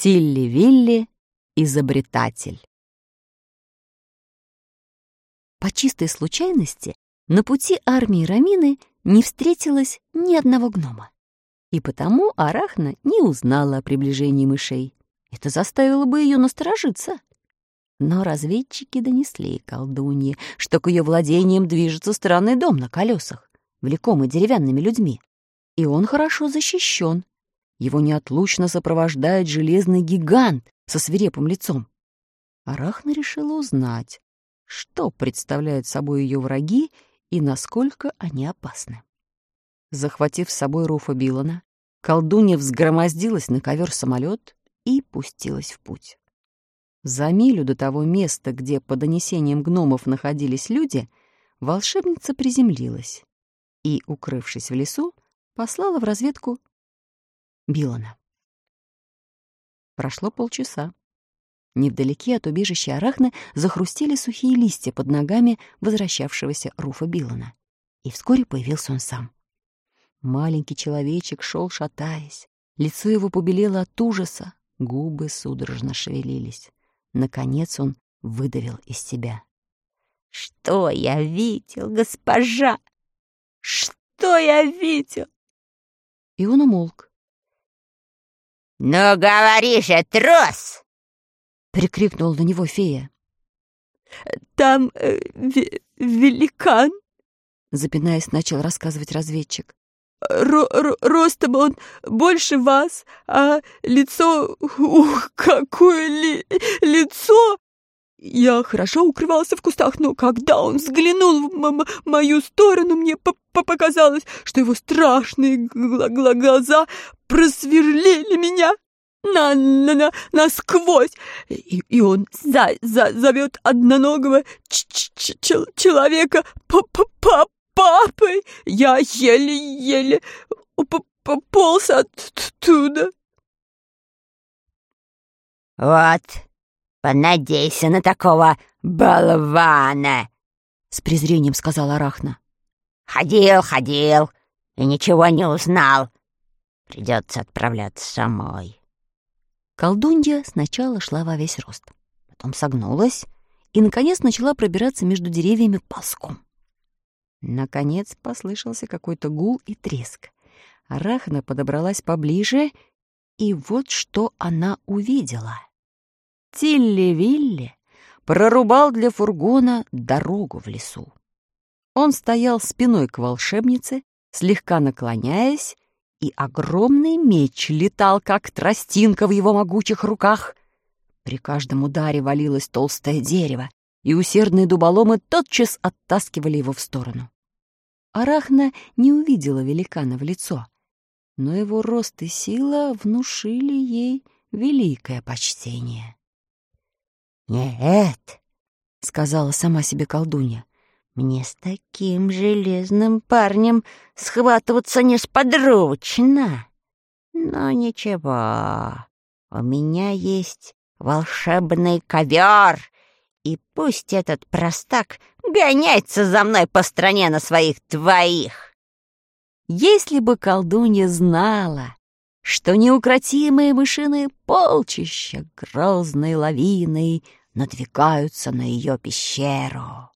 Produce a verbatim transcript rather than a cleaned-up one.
Тилли-Вилли — изобретатель. По чистой случайности на пути армии Ромины не встретилось ни одного гнома, и потому Арахна не узнала о приближении мышей. Это заставило бы ее насторожиться. Но разведчики донесли колдунье, что к ее владениям движется странный дом на колесах, влекомый деревянными людьми, и он хорошо защищен. Его неотлучно сопровождает железный гигант со свирепым лицом. Арахна решила узнать, что представляют собой ее враги и насколько они опасны. Захватив с собой Руфа Билана, колдунья взгромоздилась на ковер-самолет и пустилась в путь. За милю до того места, где, по донесениям гномов, находились люди, волшебница приземлилась и, укрывшись в лесу, послала в разведку Билана. Прошло полчаса. Невдалеке от убежища Арахны захрустели сухие листья под ногами возвращавшегося Руфа Билана. И вскоре появился он сам. Маленький человечек шел, шатаясь. Лицо его побелело от ужаса, губы судорожно шевелились. Наконец он выдавил из себя: «Что я видел, госпожа? Что я видел?» И он умолк. «Ну, говори же, трус!» — прикрикнула на него фея. «Там э, великан», — запинаясь, начал рассказывать разведчик. Ро -ро «Ростом он больше вас, а лицо... Ух, какое ли лицо! Я хорошо укрывался в кустах, но когда он взглянул в м мою сторону, мне по -по показалось, что его страшные гла гла глаза просверлили меня на на на насквозь, и, и он за за зовет одноногого ч -ч -ч человека по -по -по папой. Я еле-еле пополз оттуда». «Вот, понадейся на такого болвана!» — с презрением сказала Арахна. «Ходил, ходил и ничего не узнал. Придется отправляться самой». Колдунья сначала шла во весь рост, потом согнулась и, наконец, начала пробираться между деревьями ползком. Наконец послышался какой-то гул и треск. Арахна подобралась поближе, и вот что она увидела. Тилли-Вилли прорубал для фургона дорогу в лесу. Он стоял спиной к волшебнице, слегка наклоняясь, и огромный меч летал, как тростинка в его могучих руках. При каждом ударе валилось толстое дерево, и усердные дуболомы тотчас оттаскивали его в сторону. Арахна не увидела великана в лицо, но его рост и сила внушили ей великое почтение. «Нет», — сказала сама себе колдунья, — «мне с таким железным парнем схватываться несподручно. Но ничего, у меня есть волшебный ковер, и пусть этот простак гоняется за мной по стране на своих двоих». Если бы колдунья знала, что неукротимые мышиные полчища грозной лавиной надвигаются на ее пещеру.